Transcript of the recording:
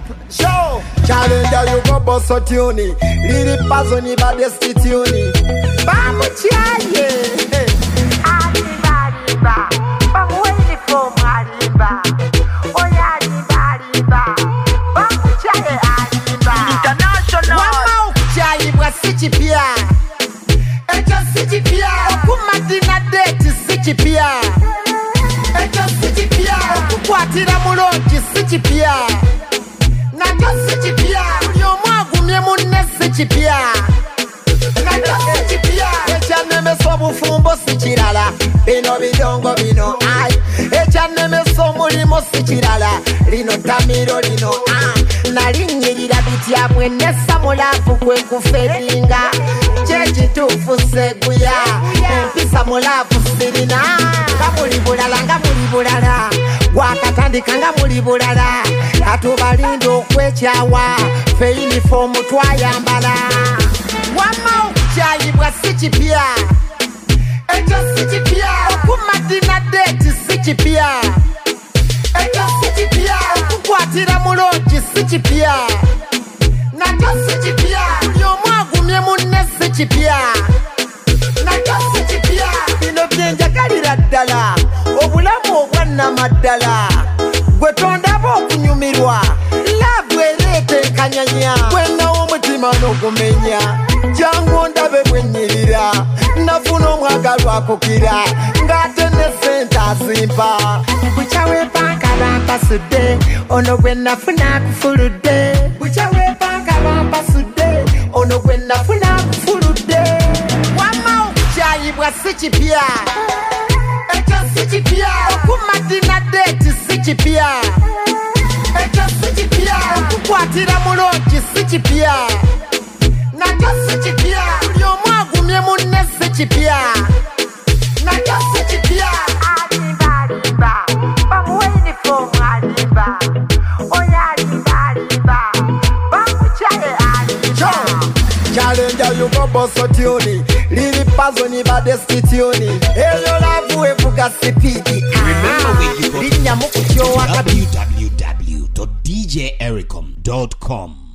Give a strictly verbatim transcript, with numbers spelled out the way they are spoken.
Show. Challenge you go bust a tune. Lili pazo ni badesti tune. Bamu chaye. Arriba, arriba. Bamu uniform arriba. Oya arriba, arriba. Bamu chaye arriba. International. Wama uchayi bwa sichi pia. Ejo sichi pia. Okumadina date sichi pia. Ejo sichi pia. Okukwatira mulonji sichi pia. Najo sichi pia. Uliomwa gumye munne sichi pia. Najo sichi pia. Echa neme sobu fumbo sichirala. Bino bidongo bino ay. Echa neme somulimo sichirala. Lino tamiro lino ay. Nalinyirira bitya mwenesa mulafu kwe kuferinga. Chechi tufu seguya. Mpisa mulafu sirina. Ngamuli bulala, ngamuli bulala. Wakatandika ngamuli bulala. Atubalindo kwechawa. Fe uniform twayambala. Wama ukuchayibwa sichi pia. Ejo sichi pia. Okumadina date sichi pia. Ejo sichi pia. Okukwatira mulonji sichi pia. Najo sichi pia. Uliomwa gumye munne sichi pia. Najo sichi pia. Bino byenjagalira ddala. Obulamu obwanna maddala. Gwe tondaba okunyumirwa. Love ereeta enkanyanya. Gwenna omutima n'ogumenya. Jangu ndabe bwennyirira. Nafuna omwagalwa akukira. Ng'ate ne ssente azimpa. Bukyawe banka bampasudde. Ono gwe nafuna akufuludde. Bukyawe banka bampasudde. Ono gwe nafuna akufuludde. Wama okukyayibwa sichi pia. Ejo sichi pia. Okumadina date sichi pia. Ejo sichi pia. Okukwatira mulonji sichi pia. Najo sichi pia. Uliomwa gumye munne sichi pia. Najo sichi pia. Arriba, arriba. Bamu uniform arriba. Oya arriba, arriba. Bamu chaye arriba. Challenge you go bust a tune. Lili pazo ni badesti tune. Eyo lavu evuga sipidi. Remember where you got Linya mukutyo wakati. w w w dot d j ericom dot com.